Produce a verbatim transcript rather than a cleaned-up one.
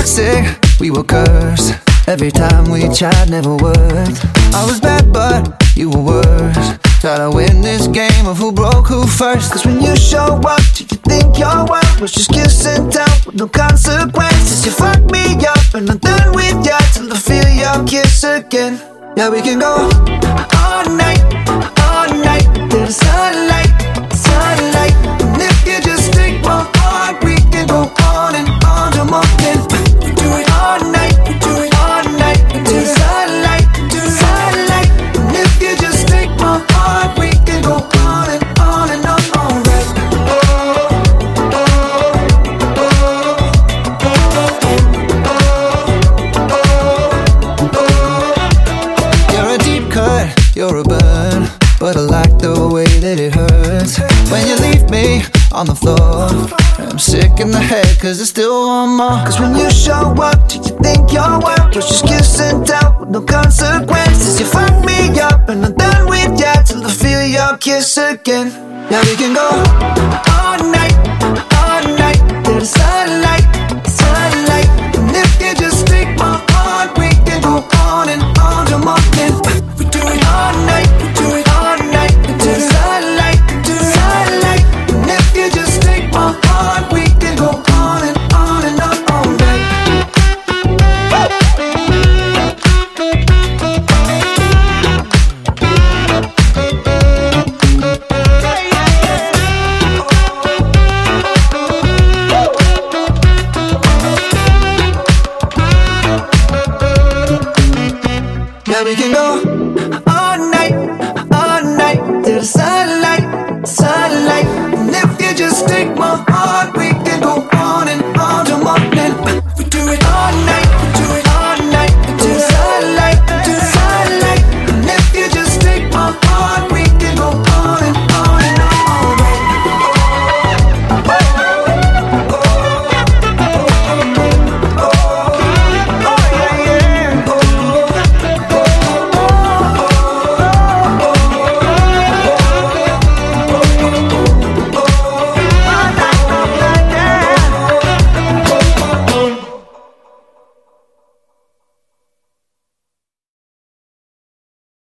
toxic, we were cursed. Every time we tried, never worked. I was bad, but you were worse. Try to win this game of who broke who first. Cause when you show up, do you think your world was just kiss and tell with no consequences? You fuck me up and I'm done with you till I feel your kiss again. Yeah, we can go all night, all night till the sunlight, sunlight. And if you just take my heart, we can go on and on till morning. We do it all night, we do it all night till the sunlight, till the sunlight. And if you just take my heart, we can go on and on and on all night. You're a deep cut, you're a burn, but I like the way that it hurts when you leave me on the floor. I'm sick in the head cause there's still one more. Cause when you show up, do you think your world was just kiss and tell with no consequences? You fuck me up and I'm done with ya till I feel your kiss again. Yeah, we can go all night, all night till the sunlight, sunlight. And if you just take my heart, we can go on and on till morning. We do it all night, we do it all night till the sunlight, till the sunlight. And if you just take my heart, we can go on and on and on all night. Yeah, we can go all night, all night till the sunlight, sunlight. And if you just take my heart,